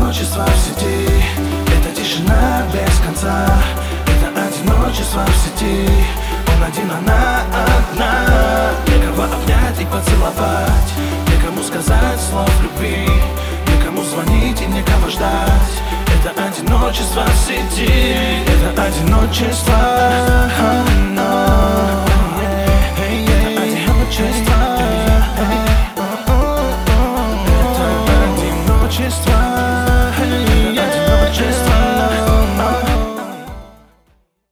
одиночество в сети, это тишина без конца. Это одиночество в сети, он один, она одна. Некого обнять и поцеловать, некому сказать слов любви, некому звонить и некого ждать. Это одиночество в сети, это одиночество.